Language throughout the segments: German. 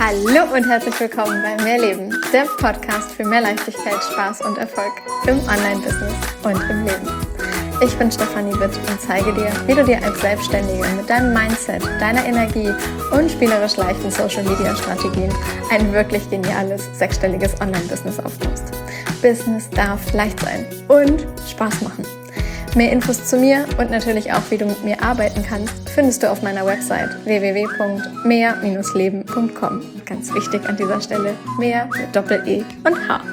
Hallo und herzlich willkommen bei Mehrleben, der Podcast für mehr Leichtigkeit, Spaß und Erfolg im Online-Business und im Leben. Ich bin Stefanie Witt und zeige dir, wie du dir als Selbstständige mit deinem Mindset, deiner Energie und spielerisch leichten Social-Media-Strategien ein wirklich geniales, sechsstelliges Online-Business aufbaust. Business darf leicht sein und Spaß machen. Mehr Infos zu mir und natürlich auch, wie du mit mir arbeiten kannst, findest du auf meiner Website www.mehr-leben.com. Ganz wichtig an dieser Stelle, mehr mit Doppel-E und H.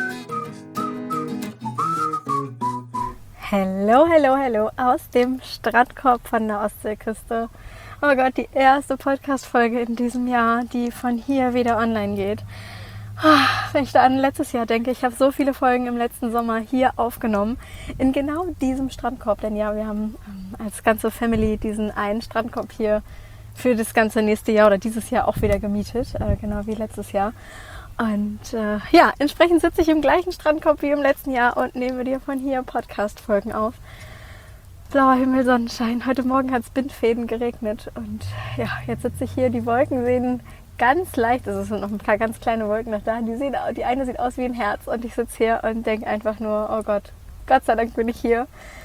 Hallo aus dem Strandkorb von der Ostseeküste. Oh Gott, die erste Podcast-Folge in diesem Jahr, die von hier wieder online geht. Wenn ich da an letztes Jahr denke, ich habe so viele Folgen im letzten Sommer hier aufgenommen, in genau diesem Strandkorb. Denn ja, wir haben als ganze Family diesen einen Strandkorb hier für das ganze nächste Jahr oder dieses Jahr auch wieder gemietet, genau wie letztes Jahr. Und entsprechend sitze ich im gleichen Strandkorb wie im letzten Jahr und nehme dir von hier Podcast-Folgen auf. Blauer Himmel, Sonnenschein. Heute Morgen hat es Bindfäden geregnet und ja, jetzt sitze ich hier, die Wolken sehen ganz leicht, es sind noch ein paar ganz kleine Wolken noch da, die eine sieht aus wie ein Herz und ich sitze hier und denke einfach nur, oh Gott, Gott sei Dank bin ich hier.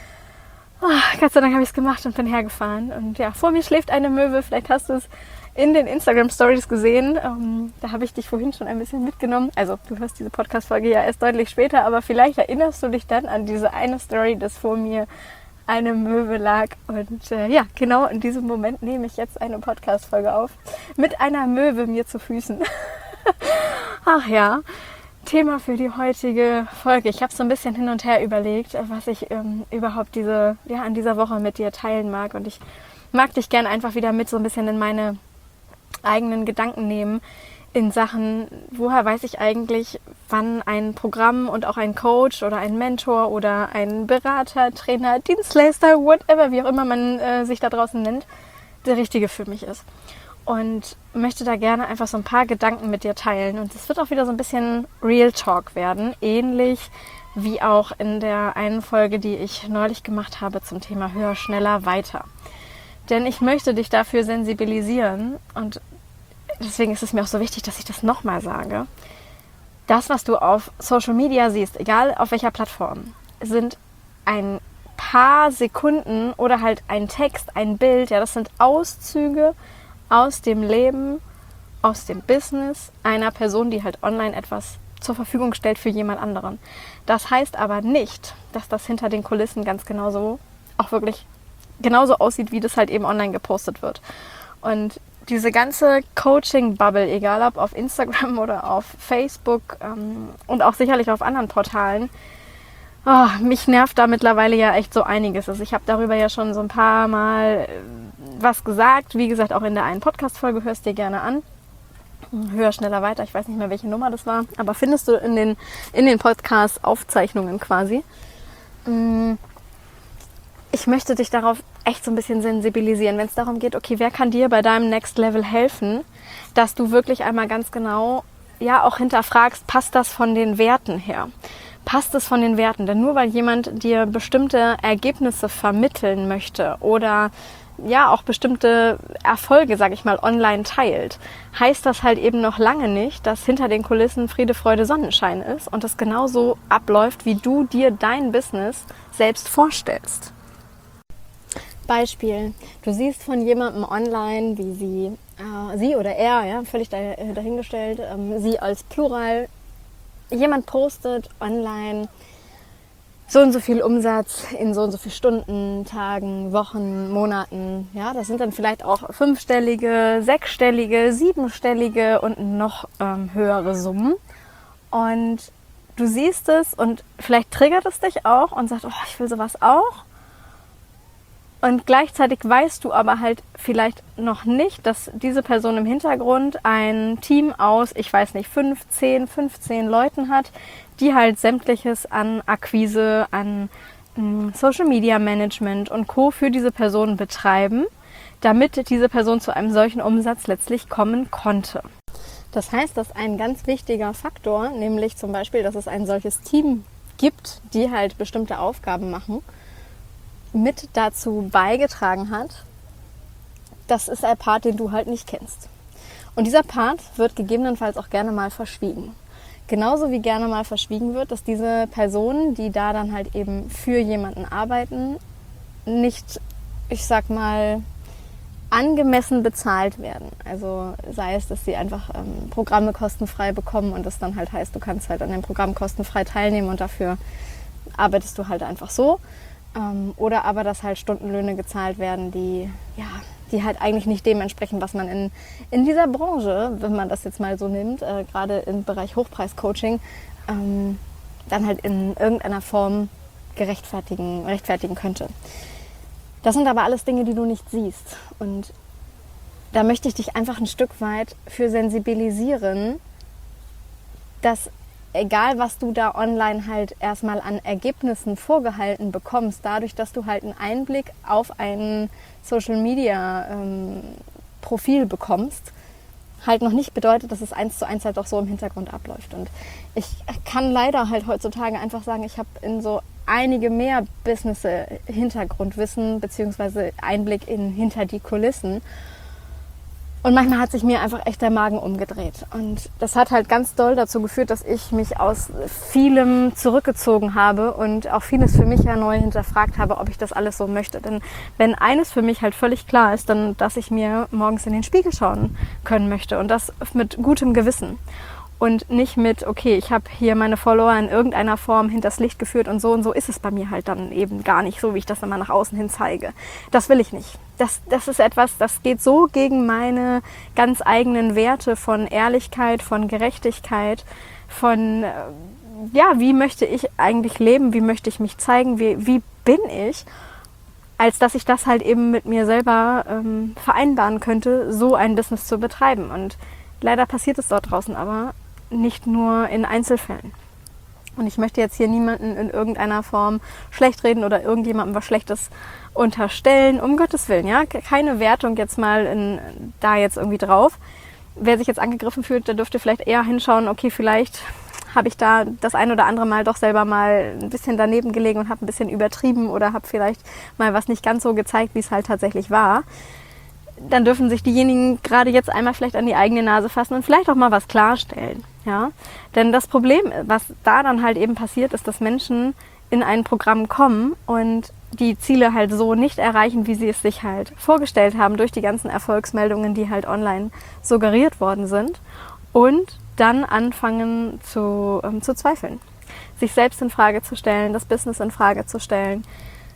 Gott sei Dank habe ich es gemacht und bin hergefahren. Und ja, vor mir schläft eine Möwe, vielleicht hast du es in den Instagram-Stories gesehen. Da habe ich dich vorhin schon ein bisschen mitgenommen. Also du hörst diese Podcast-Folge ja erst deutlich später, aber vielleicht erinnerst du dich dann an diese eine Story, dass vor mir eine Möwe lag. Und genau in diesem Moment nehme ich jetzt eine Podcast-Folge auf mit einer Möwe mir zu Füßen. Ach ja, Thema für die heutige Folge. Ich habe so ein bisschen hin und her überlegt, was ich überhaupt an dieser Woche mit dir teilen mag. Und ich mag dich gerne einfach wieder mit so ein bisschen in meine eigenen Gedanken nehmen in Sachen, woher weiß ich eigentlich, wann ein Programm und auch ein Coach oder ein Mentor oder ein Berater, Trainer, Dienstleister, whatever, wie auch immer man sich da draußen nennt, der richtige für mich ist. Und möchte da gerne einfach so ein paar Gedanken mit dir teilen. Und es wird auch wieder so ein bisschen Real Talk werden, ähnlich wie auch in der einen Folge, die ich neulich gemacht habe zum Thema Höher, Schneller, Weiter. Denn ich möchte dich dafür sensibilisieren und deswegen ist es mir auch so wichtig, dass ich das nochmal sage. Das, was du auf Social Media siehst, egal auf welcher Plattform, sind ein paar Sekunden oder halt ein Text, ein Bild. Ja, das sind Auszüge aus dem Leben, aus dem Business einer Person, die halt online etwas zur Verfügung stellt für jemand anderen. Das heißt aber nicht, dass das hinter den Kulissen ganz genauso auch wirklich genauso aussieht, wie das halt eben online gepostet wird. Und diese ganze Coaching-Bubble, egal ob auf Instagram oder auf Facebook und auch sicherlich auf anderen Portalen, mich nervt da mittlerweile ja echt so einiges. Also ich habe darüber ja schon so ein paar Mal was gesagt. Wie gesagt, auch in der einen Podcast-Folge, hörst dir gerne an. Höher, schneller, weiter. Ich weiß nicht mehr, welche Nummer das war. Aber findest du in den Podcast-Aufzeichnungen quasi. Ich möchte dich darauf echt so ein bisschen sensibilisieren, wenn es darum geht, okay, wer kann dir bei deinem Next Level helfen, dass du wirklich einmal ganz genau auch hinterfragst, passt das von den Werten her? Passt es von den Werten? Denn nur weil jemand dir bestimmte Ergebnisse vermitteln möchte oder auch bestimmte Erfolge, sage ich mal, online teilt, heißt das halt eben noch lange nicht, dass hinter den Kulissen Friede, Freude, Sonnenschein ist und das genauso abläuft, wie du dir dein Business selbst vorstellst. Beispiel, du siehst von jemandem online, wie sie oder er, völlig dahingestellt, sie als Plural, jemand postet online so und so viel Umsatz in so und so viel Stunden, Tagen, Wochen, Monaten. Ja, das sind dann vielleicht auch 5-stellige, 6-stellige, 7-stellige und noch höhere Summen. Und du siehst es und vielleicht triggert es dich auch und sagst, ich will sowas auch. Und gleichzeitig weißt du aber halt vielleicht noch nicht, dass diese Person im Hintergrund ein Team aus, 15 Leuten hat, die halt sämtliches an Akquise, an Social Media Management und Co. für diese Person betreiben, damit diese Person zu einem solchen Umsatz letztlich kommen konnte. Das heißt, dass ein ganz wichtiger Faktor, nämlich zum Beispiel, dass es ein solches Team gibt, die halt bestimmte Aufgaben machen, mit dazu beigetragen hat, das ist ein Part, den du halt nicht kennst. Und dieser Part wird gegebenenfalls auch gerne mal verschwiegen. Genauso wie gerne mal verschwiegen wird, dass diese Personen, die da dann halt eben für jemanden arbeiten, nicht, ich sag mal, angemessen bezahlt werden. Also sei es, dass sie einfach Programme kostenfrei bekommen und das dann halt heißt, du kannst halt an dem Programm kostenfrei teilnehmen und dafür arbeitest du halt einfach so. Oder aber, dass halt Stundenlöhne gezahlt werden, die halt eigentlich nicht dem entsprechen, was man in dieser Branche, wenn man das jetzt mal so nimmt, gerade im Bereich Hochpreis-Coaching, dann halt in irgendeiner Form rechtfertigen könnte. Das sind aber alles Dinge, die du nicht siehst. Und da möchte ich dich einfach ein Stück weit für sensibilisieren, dass egal, was du da online halt erstmal an Ergebnissen vorgehalten bekommst, dadurch, dass du halt einen Einblick auf ein Social-Media-Profil bekommst, halt noch nicht bedeutet, dass es 1:1 halt auch so im Hintergrund abläuft. Und ich kann leider halt heutzutage einfach sagen, ich habe in so einige mehr Business Hintergrundwissen bzw. Einblick hinter die Kulissen. Und manchmal hat sich mir einfach echt der Magen umgedreht. Und das hat halt ganz doll dazu geführt, dass ich mich aus vielem zurückgezogen habe und auch vieles für mich ja neu hinterfragt habe, ob ich das alles so möchte. Denn wenn eines für mich halt völlig klar ist, dann, dass ich mir morgens in den Spiegel schauen können möchte und das mit gutem Gewissen. Und nicht mit, okay, ich habe hier meine Follower in irgendeiner Form hinters Licht geführt und so ist es bei mir halt dann eben gar nicht so, wie ich das immer nach außen hin zeige. Das will ich nicht. Das ist etwas, das geht so gegen meine ganz eigenen Werte von Ehrlichkeit, von Gerechtigkeit, von, wie möchte ich eigentlich leben, wie möchte ich mich zeigen, wie bin ich, als dass ich das halt eben mit mir selber vereinbaren könnte, so ein Business zu betreiben. Und leider passiert es dort draußen aber nicht nur in Einzelfällen. Und ich möchte jetzt hier niemanden in irgendeiner Form schlecht reden oder irgendjemandem was Schlechtes unterstellen, um Gottes Willen, ja, keine Wertung jetzt mal da jetzt irgendwie drauf. Wer sich jetzt angegriffen fühlt, der dürfte vielleicht eher hinschauen, okay, vielleicht habe ich da das ein oder andere Mal doch selber mal ein bisschen daneben gelegen und habe ein bisschen übertrieben oder habe vielleicht mal was nicht ganz so gezeigt, wie es halt tatsächlich war. Dann dürfen sich diejenigen gerade jetzt einmal vielleicht an die eigene Nase fassen und vielleicht auch mal was klarstellen. Ja? Denn das Problem, was da dann halt eben passiert, ist, dass Menschen in ein Programm kommen und die Ziele halt so nicht erreichen, wie sie es sich halt vorgestellt haben, durch die ganzen Erfolgsmeldungen, die halt online suggeriert worden sind, und dann anfangen zu zweifeln, sich selbst in Frage zu stellen, das Business in Frage zu stellen,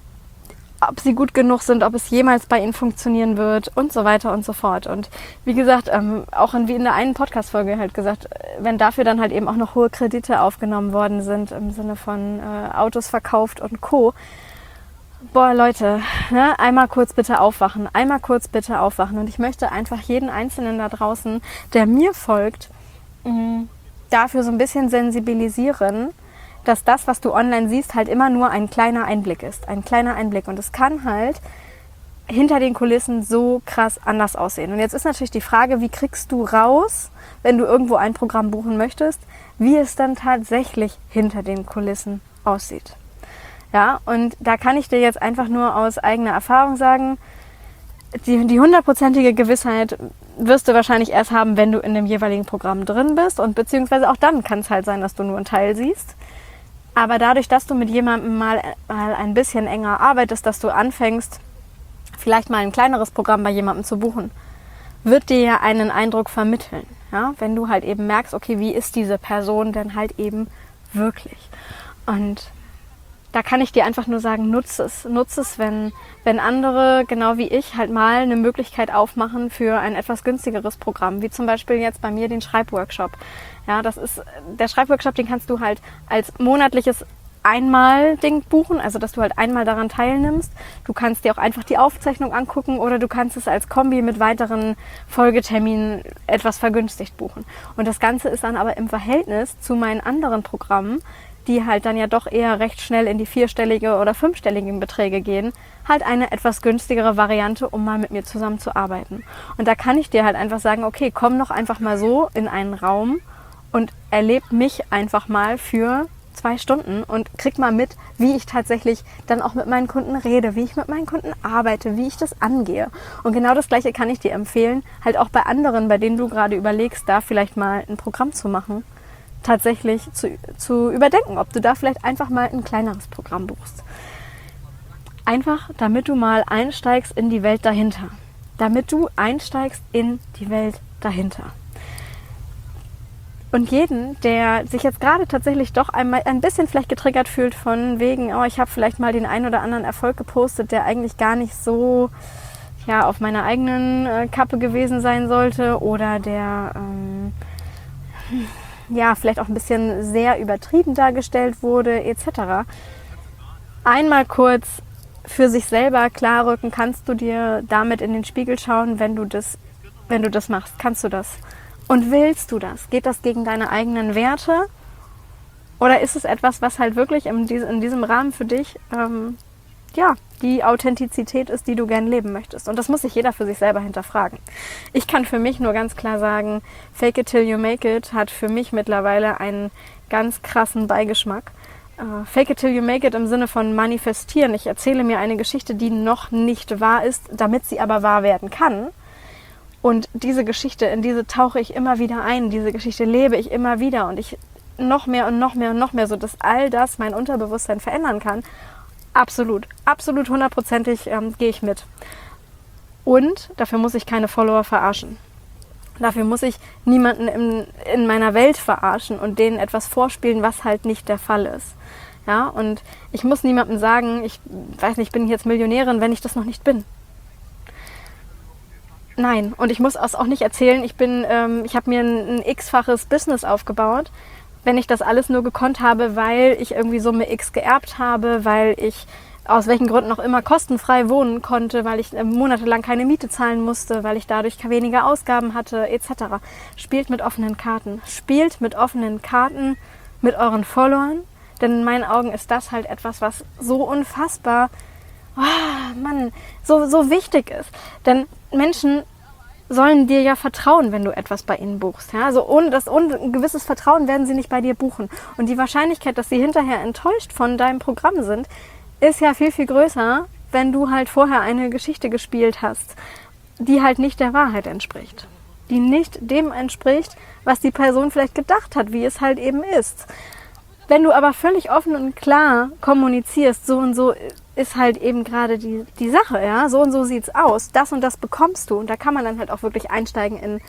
ob sie gut genug sind, ob es jemals bei ihnen funktionieren wird und so weiter und so fort. Und wie gesagt, auch wie in der einen Podcast-Folge halt gesagt, wenn dafür dann halt eben auch noch hohe Kredite aufgenommen worden sind, im Sinne von Autos verkauft und Co. Boah, Leute, ne, einmal kurz bitte aufwachen. Und ich möchte einfach jeden Einzelnen da draußen, der mir folgt, dafür so ein bisschen sensibilisieren, dass das, was du online siehst, halt immer nur ein kleiner Einblick ist. Ein kleiner Einblick. Und es kann halt hinter den Kulissen so krass anders aussehen. Und jetzt ist natürlich die Frage, wie kriegst du raus, wenn du irgendwo ein Programm buchen möchtest, wie es dann tatsächlich hinter den Kulissen aussieht. Ja, und da kann ich dir jetzt einfach nur aus eigener Erfahrung sagen, die 100%ige Gewissheit wirst du wahrscheinlich erst haben, wenn du in dem jeweiligen Programm drin bist. Und beziehungsweise auch dann kann es halt sein, dass du nur einen Teil siehst. Aber dadurch, dass du mit jemandem mal ein bisschen enger arbeitest, dass du anfängst, vielleicht mal ein kleineres Programm bei jemandem zu buchen, wird dir ja einen Eindruck vermitteln. Ja? Wenn du halt eben merkst, okay, wie ist diese Person denn halt eben wirklich? Und da kann ich dir einfach nur sagen, nutze es. Nutze es, wenn andere, genau wie ich, halt mal eine Möglichkeit aufmachen für ein etwas günstigeres Programm, wie zum Beispiel jetzt bei mir den Schreibworkshop. Ja, das ist der Schreibworkshop, den kannst du halt als monatliches Einmal-Ding buchen, also dass du halt einmal daran teilnimmst. Du kannst dir auch einfach die Aufzeichnung angucken oder du kannst es als Kombi mit weiteren Folgeterminen etwas vergünstigt buchen. Und das Ganze ist dann aber im Verhältnis zu meinen anderen Programmen, die halt dann ja doch eher recht schnell in die 4-stellige oder 5-stelligen Beträge gehen, halt eine etwas günstigere Variante, um mal mit mir zusammen zu arbeiten. Und da kann ich dir halt einfach sagen, okay, komm doch einfach mal so in einen Raum und erleb mich einfach mal für 2 Stunden und krieg mal mit, wie ich tatsächlich dann auch mit meinen Kunden rede, wie ich mit meinen Kunden arbeite, wie ich das angehe. Und genau das Gleiche kann ich dir empfehlen, halt auch bei anderen, bei denen du gerade überlegst, da vielleicht mal ein Programm zu machen, tatsächlich zu überdenken, ob du da vielleicht einfach mal ein kleineres Programm buchst. Einfach, damit du mal einsteigst in die Welt dahinter. Damit du einsteigst in die Welt dahinter. Und jeden, der sich jetzt gerade tatsächlich doch einmal ein bisschen vielleicht getriggert fühlt von wegen, oh, ich habe vielleicht mal den einen oder anderen Erfolg gepostet, der eigentlich gar nicht so auf meiner eigenen Kappe gewesen sein sollte oder der vielleicht auch ein bisschen sehr übertrieben dargestellt wurde etc. Einmal kurz für sich selber klarrücken, kannst du dir damit in den Spiegel schauen, wenn du das machst, kannst du das? Und willst du das? Geht das gegen deine eigenen Werte? Oder ist es etwas, was halt wirklich in diesem Rahmen für dich die Authentizität ist, die du gern leben möchtest? Und das muss sich jeder für sich selber hinterfragen. Ich kann für mich nur ganz klar sagen, Fake it till you make it hat für mich mittlerweile einen ganz krassen Beigeschmack. Fake it till you make it im Sinne von manifestieren. Ich erzähle mir eine Geschichte, die noch nicht wahr ist, damit sie aber wahr werden kann. Und diese Geschichte, in diese tauche ich immer wieder ein, diese Geschichte lebe ich immer wieder und ich noch mehr und noch mehr und noch mehr, sodass all das mein Unterbewusstsein verändern kann. Absolut, 100%ig gehe ich mit. Und dafür muss ich keine Follower verarschen. Dafür muss ich niemanden in meiner Welt verarschen und denen etwas vorspielen, was halt nicht der Fall ist. Ja, und ich muss niemandem sagen, ich bin ich jetzt Millionärin, wenn ich das noch nicht bin. Nein, und ich muss auch nicht erzählen, ich habe mir ein x-faches Business aufgebaut, wenn ich das alles nur gekonnt habe, weil ich irgendwie Summe X geerbt habe, weil ich aus welchen Gründen auch immer kostenfrei wohnen konnte, weil ich monatelang keine Miete zahlen musste, weil ich dadurch weniger Ausgaben hatte, etc. Spielt mit offenen Karten. Spielt mit offenen Karten mit euren Followern, denn in meinen Augen ist das halt etwas, was so unfassbar so wichtig ist. Denn Menschen sollen dir ja vertrauen, wenn du etwas bei ihnen buchst. Ja? Also ohne ein gewisses Vertrauen werden sie nicht bei dir buchen. Und die Wahrscheinlichkeit, dass sie hinterher enttäuscht von deinem Programm sind, ist ja viel, viel größer, wenn du halt vorher eine Geschichte gespielt hast, die halt nicht der Wahrheit entspricht. Die nicht dem entspricht, was die Person vielleicht gedacht hat, wie es halt eben ist. Wenn du aber völlig offen und klar kommunizierst, so und so ist halt eben gerade die Sache, ja, so und so sieht's aus, das und das bekommst du. Und da kann man dann halt auch wirklich einsteigen in,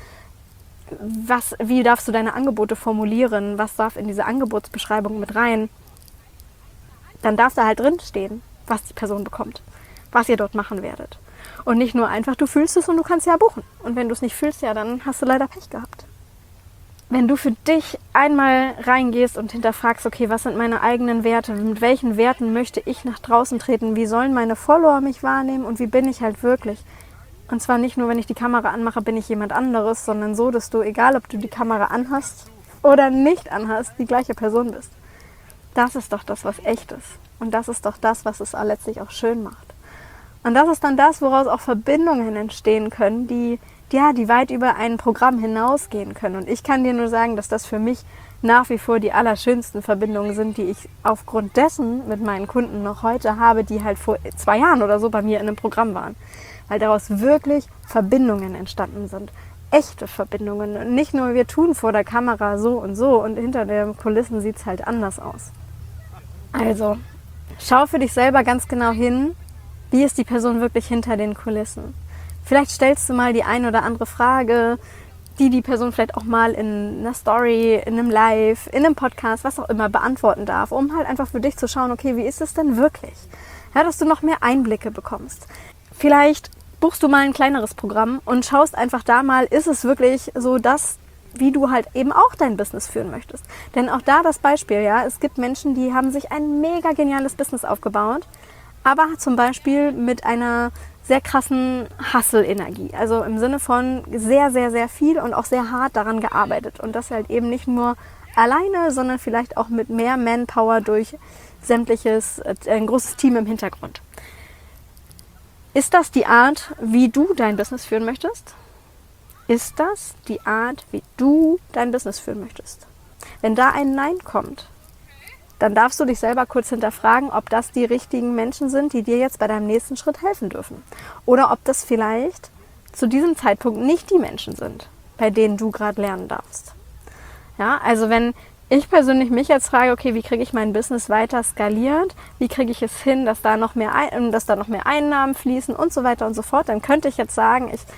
wie darfst du deine Angebote formulieren, was darf in diese Angebotsbeschreibung mit rein. Dann darf da halt drin stehen, was die Person bekommt, was ihr dort machen werdet. Und nicht nur einfach, du fühlst es und du kannst ja buchen. Und wenn du es nicht fühlst, ja, dann hast du leider Pech gehabt. Wenn du für dich einmal reingehst und hinterfragst, okay, was sind meine eigenen Werte, mit welchen Werten möchte ich nach draußen treten, wie sollen meine Follower mich wahrnehmen und wie bin ich halt wirklich? Und zwar nicht nur, wenn ich die Kamera anmache, bin ich jemand anderes, sondern so, dass du, egal ob du die Kamera anhast oder nicht anhast, die gleiche Person bist. Das ist doch das, was echt ist. Und das ist doch das, was es letztlich auch schön macht. Und das ist dann das, woraus auch Verbindungen entstehen können, die weit über ein Programm hinausgehen können. Und ich kann dir nur sagen, dass das für mich nach wie vor die allerschönsten Verbindungen sind, die ich aufgrund dessen mit meinen Kunden noch heute habe, die halt vor 2 Jahren oder so bei mir in einem Programm waren. Weil daraus wirklich Verbindungen entstanden sind. Echte Verbindungen. Und nicht nur, wir tun vor der Kamera so und hinter den Kulissen sieht es halt anders aus. Also, schau für dich selber ganz genau hin, wie ist die Person wirklich hinter den Kulissen. Vielleicht stellst du mal die ein oder andere Frage, die Person vielleicht auch mal in einer Story, in einem Live, in einem Podcast, was auch immer, beantworten darf, um halt einfach für dich zu schauen, okay, wie ist es denn wirklich? Ja, dass du noch mehr Einblicke bekommst. Vielleicht buchst du mal ein kleineres Programm und schaust einfach da mal, ist es wirklich so das, wie du halt eben auch dein Business führen möchtest. Denn auch da das Beispiel, ja, es gibt Menschen, die haben sich ein mega geniales Business aufgebaut, aber zum Beispiel mit einer sehr krassen Hustle-Energie. Also im Sinne von sehr, sehr, sehr viel und auch sehr hart daran gearbeitet. Und das halt eben nicht nur alleine, sondern vielleicht auch mit mehr Manpower durch ein großes Team im Hintergrund. Ist das die Art, wie du dein Business führen möchtest? Ist das die Art, wie du dein Business führen möchtest? Wenn da ein Nein kommt, dann darfst du dich selber kurz hinterfragen, ob das die richtigen Menschen sind, die dir jetzt bei deinem nächsten Schritt helfen dürfen. Oder ob das vielleicht zu diesem Zeitpunkt nicht die Menschen sind, bei denen du gerade lernen darfst. Ja, also wenn ich persönlich mich jetzt frage, okay, wie kriege ich mein Business weiter skaliert, wie kriege ich es hin, dass da noch mehr Einnahmen fließen und so weiter und so fort, dann könnte ich jetzt sagen, ich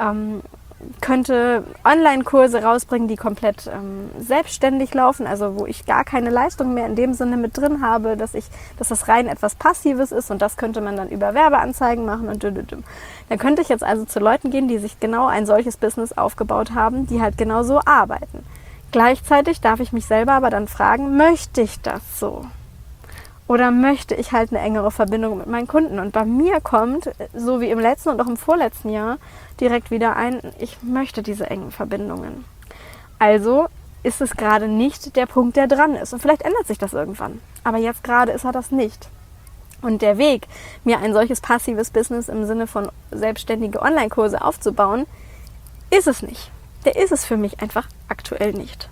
könnte Online-Kurse rausbringen, die komplett selbstständig laufen, also wo ich gar keine Leistung mehr in dem Sinne mit drin habe, dass das rein etwas Passives ist und das könnte man dann über Werbeanzeigen machen und Dann könnte ich jetzt also zu Leuten gehen, die sich genau ein solches Business aufgebaut haben, die halt genau so arbeiten. Gleichzeitig darf ich mich selber aber dann fragen, möchte ich das so? Oder möchte ich halt eine engere Verbindung mit meinen Kunden? Und bei mir kommt, so wie im letzten und auch im vorletzten Jahr, direkt wieder ein, ich möchte diese engen Verbindungen. Also ist es gerade nicht der Punkt, der dran ist. Und vielleicht ändert sich das irgendwann. Aber jetzt gerade ist er das nicht. Und der Weg, mir ein solches passives Business im Sinne von selbstständige Online-Kurse aufzubauen, ist es nicht. Der ist es für mich einfach aktuell nicht.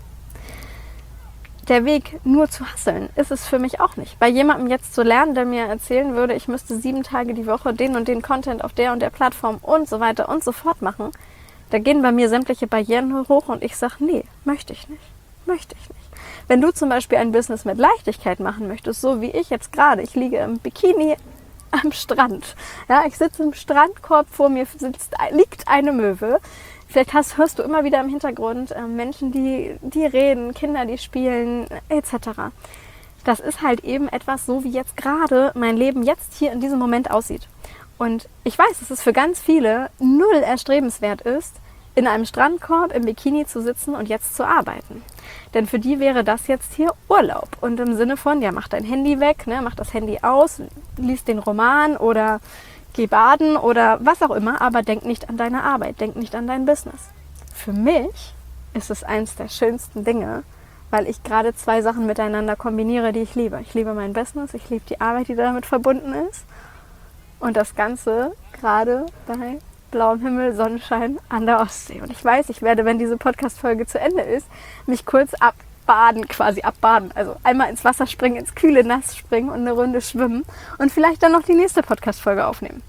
Der Weg, nur zu hustlen, ist es für mich auch nicht. Bei jemandem jetzt zu lernen, der mir erzählen würde, ich müsste 7 Tage die Woche den und den Content auf der und der Plattform und so weiter und so fort machen, da gehen bei mir sämtliche Barrieren hoch und ich sage, nee, möchte ich nicht. Wenn du zum Beispiel ein Business mit Leichtigkeit machen möchtest, so wie ich jetzt gerade, ich liege im Bikini am Strand, ja, ich sitze im Strandkorb, vor mir liegt eine Möwe. Vielleicht hörst du immer wieder im Hintergrund Menschen, die reden, Kinder, die spielen, etc. Das ist halt eben etwas so, wie jetzt gerade mein Leben jetzt hier in diesem Moment aussieht. Und ich weiß, dass es für ganz viele null erstrebenswert ist, in einem Strandkorb im Bikini zu sitzen und jetzt zu arbeiten. Denn für die wäre das jetzt hier Urlaub. Und im Sinne von, ja, mach dein Handy weg, ne, mach das Handy aus, lies den Roman oder geh baden oder was auch immer, aber denk nicht an deine Arbeit, denk nicht an dein Business. Für mich ist es eins der schönsten Dinge, weil ich gerade 2 Sachen miteinander kombiniere, die ich liebe. Ich liebe mein Business, ich liebe die Arbeit, die damit verbunden ist. Und das Ganze gerade bei blauem Himmel, Sonnenschein an der Ostsee. Und ich weiß, ich werde, wenn diese Podcast-Folge zu Ende ist, mich kurz abbaden. Also einmal ins Wasser springen, ins kühle Nass springen und eine Runde schwimmen und vielleicht dann noch die nächste Podcast-Folge aufnehmen.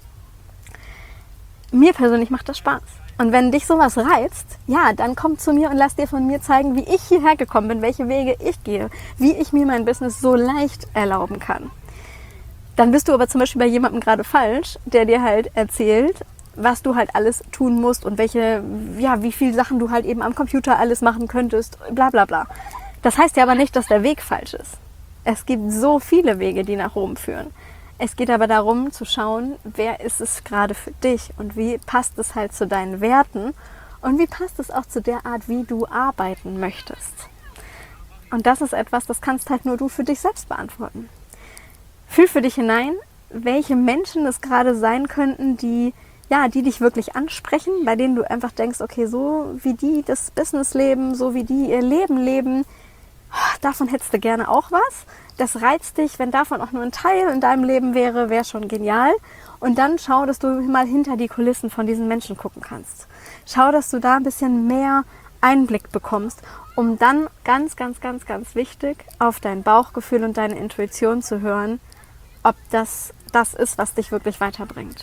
Mir persönlich macht das Spaß. Und wenn dich sowas reizt, ja, dann komm zu mir und lass dir von mir zeigen, wie ich hierher gekommen bin, welche Wege ich gehe, wie ich mir mein Business so leicht erlauben kann. Dann bist du aber zum Beispiel bei jemandem gerade falsch, der dir halt erzählt, was du halt alles tun musst und wie viele Sachen du halt eben am Computer alles machen könntest, bla bla bla. Das heißt ja aber nicht, dass der Weg falsch ist. Es gibt so viele Wege, die nach Rom führen. Es geht aber darum zu schauen, wer ist es gerade für dich und wie passt es halt zu deinen Werten und wie passt es auch zu der Art, wie du arbeiten möchtest. Und das ist etwas, das kannst halt nur du für dich selbst beantworten. Fühl für dich hinein, welche Menschen es gerade sein könnten, die dich wirklich ansprechen, bei denen du einfach denkst, okay, so wie die das Business leben, so wie die ihr Leben leben, davon hättest du gerne auch was. Das reizt dich, wenn davon auch nur ein Teil in deinem Leben wäre schon genial. Und dann schau, dass du mal hinter die Kulissen von diesen Menschen gucken kannst. Schau, dass du da ein bisschen mehr Einblick bekommst, um dann ganz, ganz, ganz, ganz wichtig, auf dein Bauchgefühl und deine Intuition zu hören, ob das ist, was dich wirklich weiterbringt.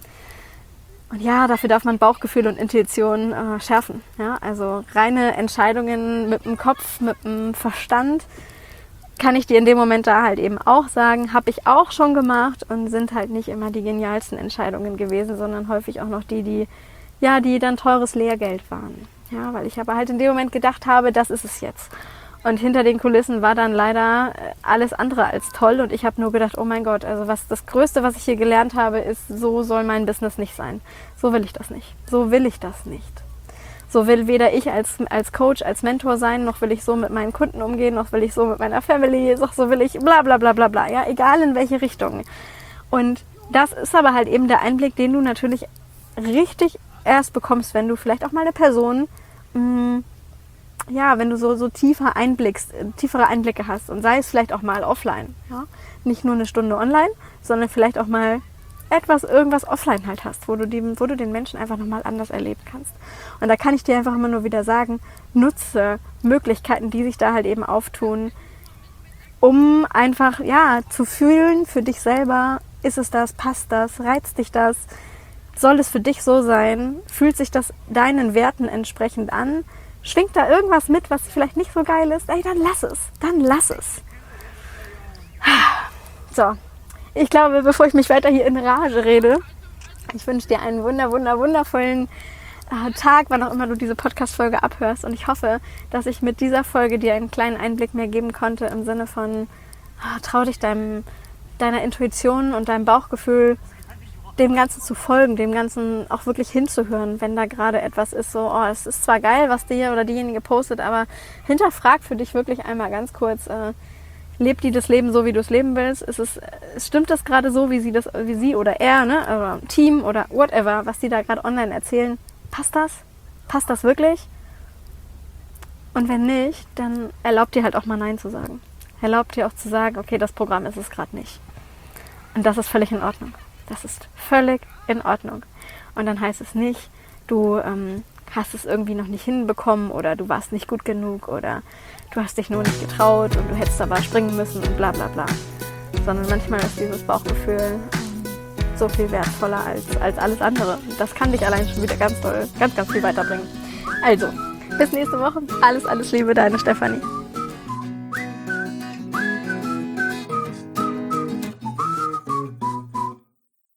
Und ja, dafür darf man Bauchgefühl und Intuition schärfen. Ja? Also reine Entscheidungen mit dem Kopf, mit dem Verstand, kann ich dir in dem Moment da halt eben auch sagen, habe ich auch schon gemacht und sind halt nicht immer die genialsten Entscheidungen gewesen, sondern häufig auch noch die dann teures Lehrgeld waren. Ja, weil ich aber halt in dem Moment gedacht habe, das ist es jetzt. Und hinter den Kulissen war dann leider alles andere als toll und ich habe nur gedacht, oh mein Gott, also das Größte, was ich hier gelernt habe, ist, so soll mein Business nicht sein. So will ich das nicht. So will ich das nicht. So will weder ich als Coach, als Mentor sein, noch will ich so mit meinen Kunden umgehen, noch will ich so mit meiner Family, noch so will ich bla bla bla bla bla, ja, egal in welche Richtung. Und das ist aber halt eben der Einblick, den du natürlich richtig erst bekommst, wenn du vielleicht auch mal eine Person, wenn du so tiefere Einblicke hast und sei es vielleicht auch mal offline, ja, nicht nur eine Stunde online, sondern vielleicht auch mal irgendwas offline halt hast, wo du den Menschen einfach nochmal anders erleben kannst. Und da kann ich dir einfach immer nur wieder sagen, nutze Möglichkeiten, die sich da halt eben auftun, um einfach zu fühlen für dich selber, ist es das, passt das, reizt dich das, soll es für dich so sein, fühlt sich das deinen Werten entsprechend an, schwingt da irgendwas mit, was vielleicht nicht so geil ist, dann lass es. So, ich glaube, bevor ich mich weiter hier in Rage rede, ich wünsche dir einen wundervollen Tag, wann auch immer du diese Podcast-Folge abhörst. Und ich hoffe, dass ich mit dieser Folge dir einen kleinen Einblick mehr geben konnte im Sinne von, trau dich deiner Intuition und deinem Bauchgefühl, dem Ganzen zu folgen, dem Ganzen auch wirklich hinzuhören, wenn da gerade etwas ist, so, es ist zwar geil, was der oder diejenige postet, aber hinterfrag für dich wirklich einmal ganz kurz, lebt die das Leben so, wie du es leben willst? Stimmt das gerade so, wie sie oder er, ne, oder Team oder whatever, was die da gerade online erzählen? Passt das? Passt das wirklich? Und wenn nicht, dann erlaubt dir halt auch mal Nein zu sagen. Erlaubt dir auch zu sagen, okay, das Programm ist es gerade nicht. Und das ist völlig in Ordnung. Das ist völlig in Ordnung. Und dann heißt es nicht, du hast es irgendwie noch nicht hinbekommen oder du warst nicht gut genug oder du hast dich nur nicht getraut und du hättest aber springen müssen und bla bla bla. Sondern manchmal ist dieses Bauchgefühl so viel wertvoller als alles andere. Das kann dich allein schon wieder ganz viel weiterbringen. Also, bis nächste Woche. Alles Liebe, deine Stefanie.